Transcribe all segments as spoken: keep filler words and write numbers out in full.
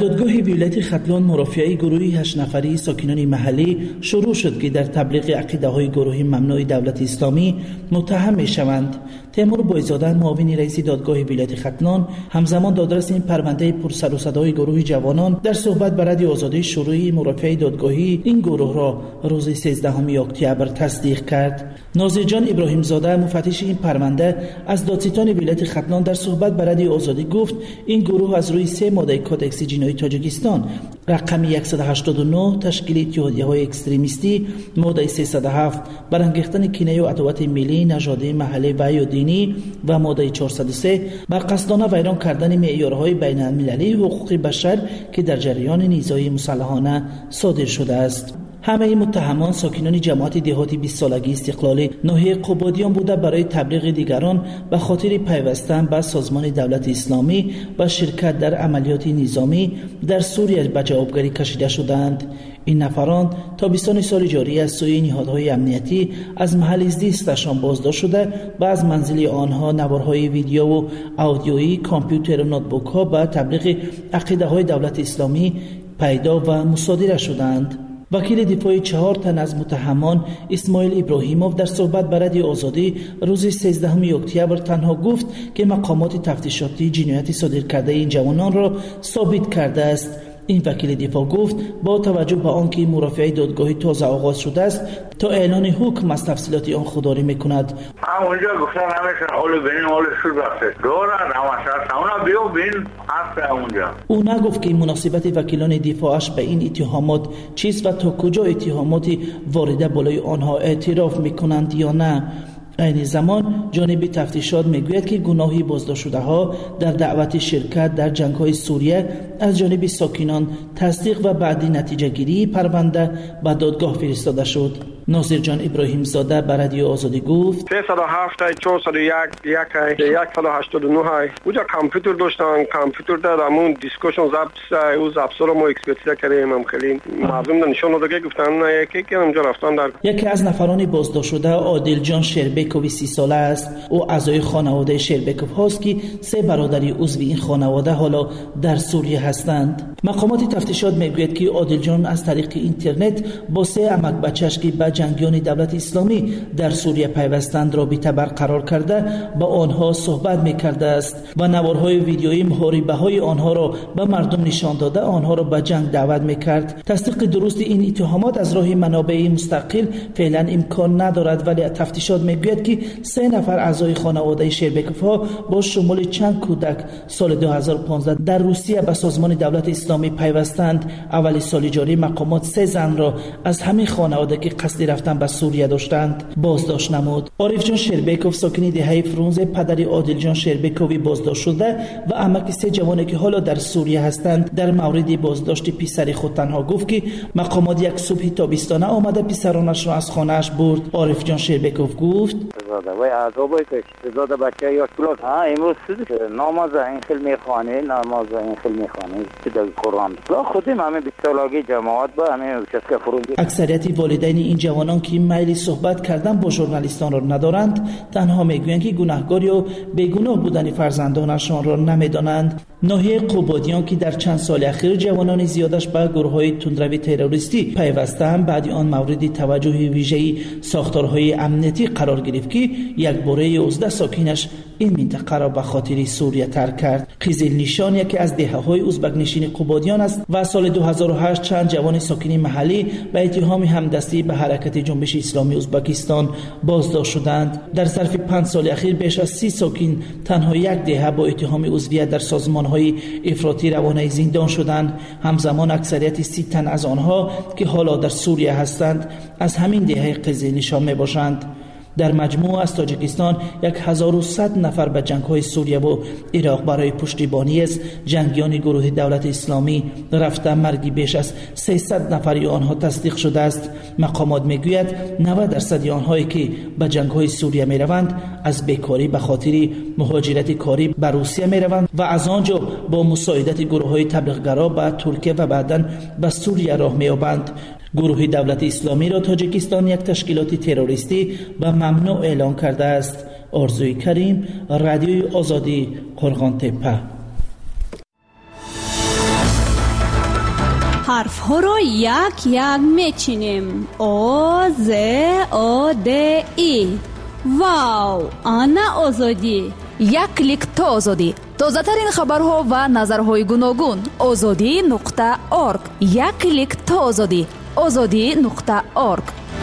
دادگاه ولایت ختلان مرافعه گروهی هشت نفری ساکنان محلی شروع شد که در تبلیغ عقیده‌های گروه ممنوع دولت اسلامی متهم می‌شوند. تیمور بایزاده معاون رئیس دادگاه ولایت ختلان همزمان دادرس این پرونده پرسر و صدای گروه جوانان در صحبت بر رادیو آزادی شروعی مرافعه دادگاهی این گروه را روز سیزدهم اکتبر تصدیق کرد. ناظر جان ابراهیم زاده مفتش این پرونده از دادستان ولایت ختلان در صحبت بر رادیو آزادی گفت این گروه از روی سه ماده کدکس جنایی تاجیکستان رقم صد و هشتاد و نه تشکیل اتحادیه‌های اکستریمیستی، ماده سیصد و هفت برانگیختن کینه و عداوت ملی، نژادی، محلی و یا دینی و ماده چهارصد و سه بر قصدانه ویران کردن معیارهای بین المللی حقوق بشر که در جریان نیزهای مسلحانه صادر شده است. همه این متهمان ساکنان جماعت دهاتی بیست سالگی استقلال ناحیه قبادیان بوده برای تبلیغ دیگران به خاطر پیوستن به سازمان دولت اسلامی و شرکت در عملیات نظامی در سوریه به جوابگری کشیده شدند. این نفران تا بیستان سال جاری از سوی نهادهای امنیتی از محل زیستشان بازداشت شده و از منزل آنها نوارهای ویدیو و آدیویی، کامپیوتر و نوتبوک ها به تبلیغ عقیده های دولت اسلامی پیدا و مصادره شدند. وکیل دفاع چهار تن از متهمان اسماعیل ابراهیموف در صحبت بر رادیو آزادی روز سیزدهم اکتبر تنها گفت که مقامات تفتیشاتی جنایت صادر کرده این جوانان را ثابت کرده است. این وکیل دفاع گفت با توجه به آنکه مرافعه دادگاهی تازه آغاز شده است تا اعلان حکم از تفصیلات آن خودداری میکند. اونجا گفتن همشون اول ببین اول شد رفته دورن همشون اونا بیو بین هست اونجا. او نگفت که مناسبت وکیلان دفاعش به این اتهامات چیست و تا کجا اتهاماتی وارده بالای آنها اعتراف میکنند یا نه. این زمان جانب تفتیشات میگوید که گناهی بازداشت شده ها در دعوت شرکت در جنگ های سوریه از جانب ساکنان تصدیق و بعدی نتیجه گیری پرونده به دادگاه فرستاده شد. ناظر جان ابراهیم زاده بر رادیو آزادی گفت سیصد و هفت چهارصد و یک صد و هشتاد و نه اونجا کامپیوتر داشتن، کامپیوتر در همون دیسکشن ضبط او ضبط رو ما اکسپرتیز کردیم. هم خیلی مردم نشون داده گفتن یکی که اونجا رفتن در یکی از نفران بازداشت شده عادل جان شربکوف سی ساله است. او اعضای خانواده شربکوف هاست که سه برادری عضو این خانواده حالا در سوریه هستند. مقامات تفتیشات میگوید که عادل جان از طریق اینترنت با سه عمک بچه‌اش که با جنگیان دولت اسلامی در سوریه پیوستند رابطه برقرار کرده با آنها صحبت میکرده است و نوارهای ویدیویی محاربه‌های آنها را به مردم نشان داده آنها را به جنگ دعوت میکرد. تصدیق درست این اتهامات از راه منابع مستقل فعلا امکان ندارد، ولی تفتیشات میگوید که سه نفر اعضای خانواده شربکوف ها با شمول چند کودک سال دو هزار و پانزده در روسیه به سازمان دولت اسلامی پیوستند. اول سال جاری مقامات سه زن را از همین خانواده که قصد رفتن به سوریه داشتند بازداشت نمود. عارف جان شربکوف ساکن دهه فرانزه پدر عادل جان شربکوفی بازداشت شده و عمک سه جوانی که حالا در سوریه هستند در مورد بازداشت پسر خود تنها گفت که مقامات یک صبح تابستانه آمده پسرانش را از خانه‌اش برد. عارف جان شربکوف گفت زاده و عذابی که زاده بچه یا طولات ها امروز نماز این خیلی میخوانه نماز این خیلی میخوانه که در قرآن لا خودم همه بیست سالگی جماعت با همه چسکه فرونگی. اکثریت والدین این جوانان که میل صحبت کردن با ژورنالیستان را ندارند تنها میگویند که گناهکار یا بیگناه بودن فرزندانشان را نمیدانند. ناحیه قبادیان که در چند سال اخیر جوانان زیادش به گروه‌های تندروی تروریستی پیوستند بعد آن مورد توجه ویژه‌ای ساختارهای امنیتی قرار گرفت که یک باره یازده ساکنش این منطقه را به خاطر سوریه ترک کرد. قزل نشان یکی از دهه‌های ازبک نشین قبادیان است و سال دو هزار و هشت چند جوان ساکن محلی به اتهام همدستی به حرکت جنبش اسلامی ازبکستان بازداشت شدند. در ظرف پنج سال اخیر بیش از سی ساکن تنها یک دهه با اتهام عضویت در سازمان‌های افراطی روانه زندان شدند. همزمان اکثریت سی تن از آنها که حالا در سوریه هستند از همین دهه قزل نشان میباشند. در مجموع از تاجیکستان هزار و صد نفر به جنگ‌های سوریه و عراق برای پشتیبانی از جنگیان گروه دولت اسلامی رفته. مرگ بیش از سیصد نفری آنها تصدیق شده است. مقامات میگوید نود درصد آنهایی که به جنگ‌های سوریه میروند از بیکاری به خاطر مهاجرت کاری به روسیه میروند و از آنجا با مساعدت گروه‌های تبلیغگرا به ترکیه و بعداً به سوریه راه می‌یابند. گروه دولت اسلامی را تاجیکستان یک تشکیلات تروریستی و ممنوع اعلام کرده است. آرزوی کریم، رادیوی آزادی، قرغان تپه. حرف ها رو یک یک میچینیم. او ز او د ای. واو، آنا آزادی. یک کلیک تا آزادی. تازه ترین خبرها و نظرهای گوناگون. آزادی نقطه اورگ. یک کلیک تا آزادی. آزادی نقطه اورگ.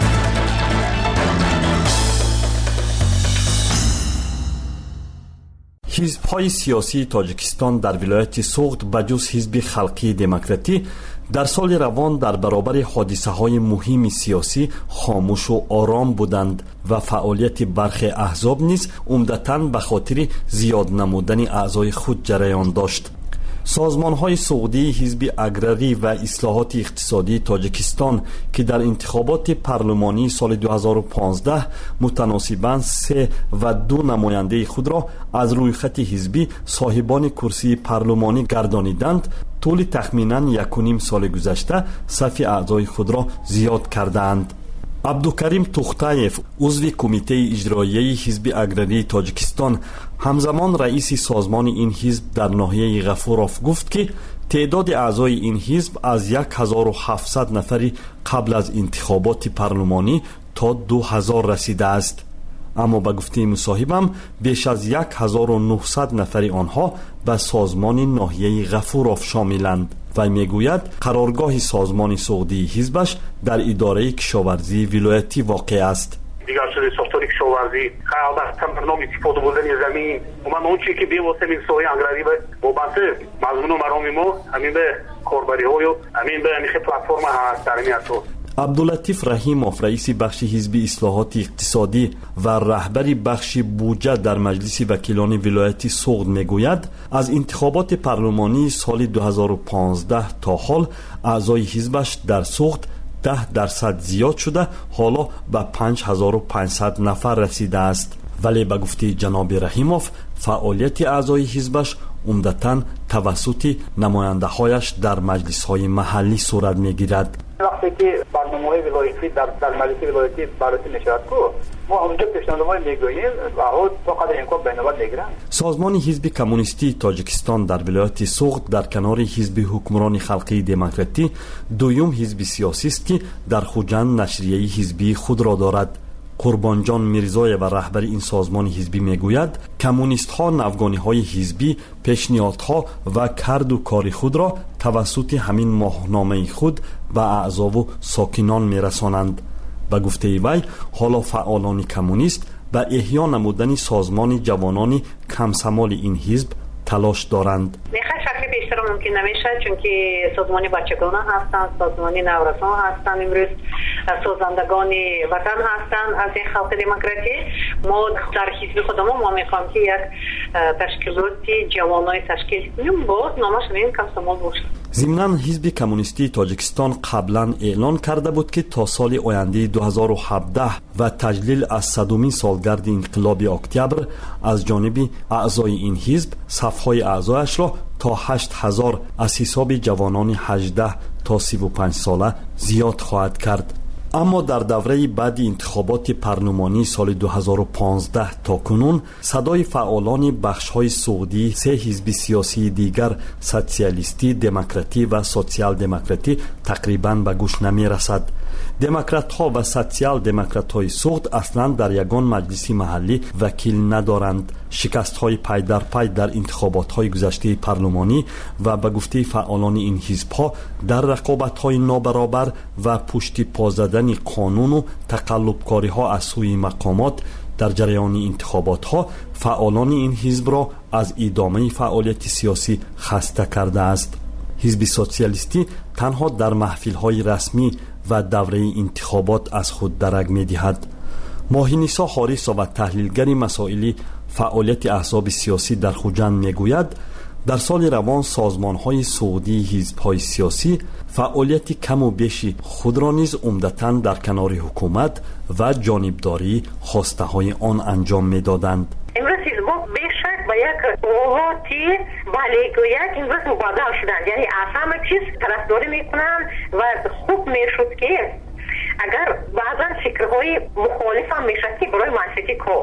حزب‌های سیاسی تاجیکستان در ولایت سوغد بجز حزب خلقی دموکراتی در سال روان در برابر حادثه‌های مهم سیاسی خاموش و آرام بودند و فعالیت برخی احزاب نیز عمدتاً به خاطر زیاد نمودن اعضای خود جریان داشت. سازمان‌های سعودی حزب اگراری و اصلاحات اقتصادی تاجیکستان که در انتخابات پارلمانی سال دو هزار و پانزده متناسباً سه و دو نماینده خود را از روی خط حزبی صاحبان کرسی پارلمانی گردانیدند، طول تخمیناً یک و نیم سال گذشته صف اعضای خود را زیاد کردند. عبدالکریم توختایف عضو کمیته اجرایی حزب اگراری تاجیکستان همزمان رئیس سازمان این حزب در ناحیه غفوراف گفت که تعداد اعضای این حزب از یک هزار و هفتصد نفری قبل از انتخابات پارلمانی تا دو هزار رسیده است. اما به گفته مصاحبم بیش از یک هزار و نهصد نفری آنها به سازمان ناحیه غفوراف شاملند و میگوید قرارگاه سازمان سعودی حزبش در اداره کشاورزی ولایتی واقع است. دیگر شده ساختار کشاورزی، البته برنامه استفاده بردن زمین و من اون چیزی که به واسطه این سوی اگراری به وابسته مضمون و مرام ما همین به کاربری‌ها و همین به همین پلتفرم هست در این اساس. عبداللطیف رحیموف رئیس بخش حزب اصلاحات اقتصادی و رهبر بخش بودجه در مجلس وکیلان ولایت سوغد میگوید از انتخابات پارلمانی سال دو هزار و پانزده تا حال اعضای حزبش در سوغد ده درصد زیاد شده حالا به پنج هزار و پانصد نفر رسیده است. ولی به گفته جناب رحیموف فعالیت اعضای حزبش عمدتاً توسط نماینده هایش در مجلس های محلی صورت میگیرد. وقتی که برنامه های ولایتی در, در مجلس ولایتی بررسی نشود کو ما اونجا پیشنهادات میگوییم و ها تا قدر امکان بینابر میگیرن. سازمان حزب کمونیستی تاجیکستان در ولایت سوغد در کنار حزب حکمران خلقی دموکراتی دویم حزب سیاسی است که در خوجند نشریه حزبی خود را دارد. قربانجان میرزای و رهبر این سازمان حزبی میگوید کمونیست ها نوگانی های حزبی پیشنهادها و کرد و کار خود را توسط همین ماهنامه خود به اعضا و ساکنان میرسانند. به گفته وی حالا فعالان کمونیست به احیا نمودن سازمان جوانان کمسمال این حزب تلاش دارند. میخواد شکل بیشتر ممکن نمیشه چون که سازمان بچگانان هستند، سازمان نورسان هستند، امروز سازندگان وطن هستند از این خلق دموکراتی. ما در حزب خودمون ما میخوایم که یک تشکیلات جوانای تشکیل کنیم باز نامش این کمسمال باشه. ضمناً حزب کمونیستی تاجیکستان قبلا اعلان کرده بود که تا سال آینده دو هزار و هفده و تجلیل از صدمین سالگرد انقلاب اکتبر از جانب اعضای این حزب صفهای اعضایش را تا هشت هزار از حساب جوانان هجده تا سی و پنج ساله زیاد خواهد کرد. اما در دوره بعد انتخابات پارلمانی سال دو هزار و پانزده تا کنون صدای فعالان بخش‌های سعودی سه حزب سیاسی دیگر سوسیالیستی، دموکراتی و سوسیال دموکراتی تقریباً به گوش نمی‌رسد. دموکرات‌ها و سوسیال دموکرات‌های سوغد اصلاً در یگان مجلس محلی وکیل ندارند. شکست‌های پای در پای در انتخابات‌های گذشته پارلمانی و به گفته فعالان این حزب‌ها در رقابت‌های نابرابر و پشت پا زدن قانون و تقلب‌کاری‌ها از سوی مقامات در جریان انتخابات‌ها فعالان این حزب را از ادامه فعالیت سیاسی خسته کرده است. حزب سوسیالیستی تنها در محفل‌های رسمی و دوره انتخابات از خود درک می‌دهد. ماهینیسا حارث و تحلیلگر مسائل فعالیت احزاب سیاسی در خوجند میگوید در سال روان سازمان‌های سعودی حزب‌های سیاسی فعالیت کم و بیش خود را نیز عمدتاً در کنار حکومت و جانبداری خواسته‌های آن انجام می‌دادند. امروز حزب‌ها بیشک با یک قواتی بالایگویک امروز مبادل شدند، یعنی از همه چیز طرفداری میکنند و خوب میشد که اگر بعضا فکرهای مخالف هم میشد که برای منطقی کار.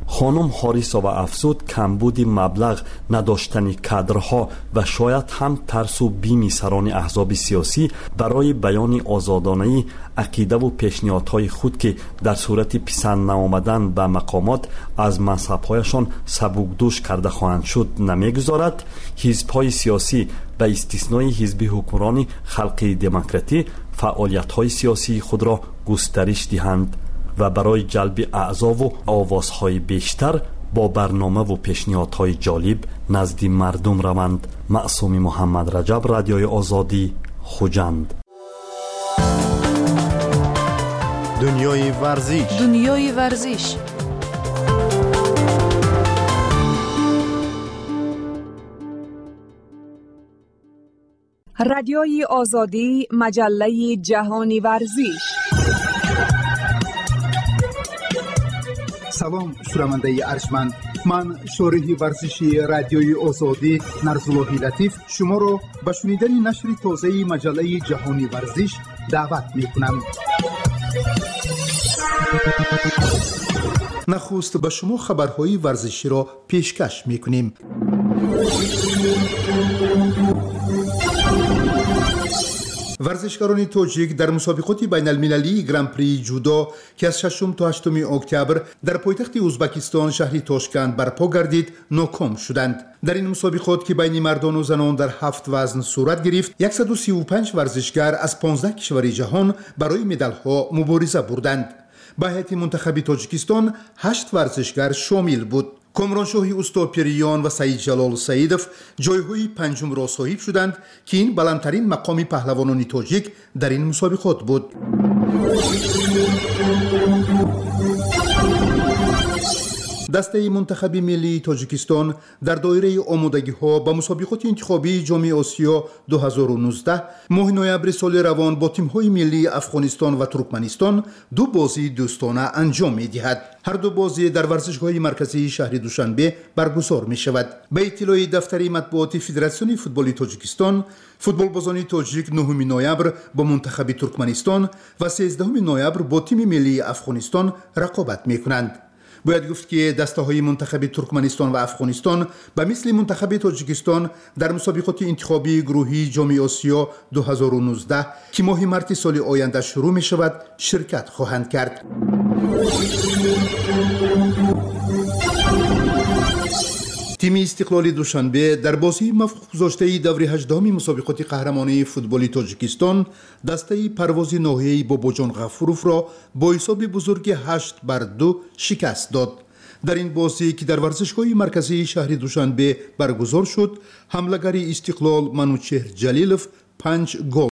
خانم حاریسова افزود کمبود مبلغ، نداشتن کادرها و شاید هم ترس و بیم سران احزاب سیاسی برای بیان آزادانه عقیده و پیشنهادهای خود که در صورت پسند نآمدن به مقامات از منصب‌هایشان سبکدوش کرده خواهند شد نمیگذارد. حزب‌های سیاسی به استثنای حزب حکمران خلق دموکراتی فعالیت‌های سیاسی خود را گسترش دهند و برای جلب اعضا و آوازهای بیشتر با برنامه و پیشنهادهای جالب نزد مردم روند. معصوم محمد رجب، رادیوی آزادی، خوجند. دنیای ورزش. دنیای ورزش. رادیوی آزادی، مجله جهانی ورزش. سلام شنونده ارجمند، من شارح ورزشی رادیوی آزادی نرزاللهی لطیف شما را به شنیدن نشر تازه مجله جهانی ورزش دعوت می‌کنم. نخست به شما خبرهای ورزشی را پیشکش می‌کنیم. ورزشکاران تاجیک در مسابقات بین المللی گران پری جودو که از ششم تا هشتم اکتبر در پایتخت ازبکستان شهر تاشکند برپا گردید ناکام شدند. در این مسابقات که بین مردان و زنان در هفت وزن صورت گرفت، صد و سی و پنج ورزشگر از پانزده کشور جهان برای مدال‌ها مبارزه بردند. به هیئت منتخب تاجیکستان هشت ورزشگر شامل بود. کامرانشاهی اوستاپیریان و سعید جلال سعیدов جایهای پنجم را صاحب شدند که این بلندترین مقام پهلوانان تاجیک در این مسابقات بود. دسته منتخب ملی تاجیکستان در دایره آمادگی ها به مسابقات انتخابی جام آسیا دو هزار و نوزده ماه نوامبر سال روان با تیم های ملی افغانستان و ترکمنستان دو بازی دوستانه انجام می دهد. هر دو بازی در ورزشگاه مرکزی شهر دوشنبه برگزار می شود. به اطلاع دفتر مطبوعات فدراسیون فوتبال تاجیکستان، فوتبالبازان تاجیک نهم نوامبر با منتخب ترکمنستان و سیزدهم نوامبر با تیم ملی افغانستان رقابت می کنند. باید گفت که دسته های منتخب ترکمنستان و افغانستان به مثل منتخب تاجیکستان در مسابقات انتخابی گروهی جام آسیا دو هزار و نوزده که ماه مارس سال آینده شروع می شود شرکت خواهند کرد. تیم استقلال دوشنبه در بازی موفق گذاشته دوره هجدهم مسابقات قهرمانی فوتبال تاجیکستان دسته پرواز ناحیه‌ای باباجان غفوروف را با حساب بزرگ هشت بر دو شکست داد. در این بازی که در ورزشگاه مرکزی شهر دوشنبه برگزار شد، حمله‌گر استقلال منوچهر جلیلوف پنج گل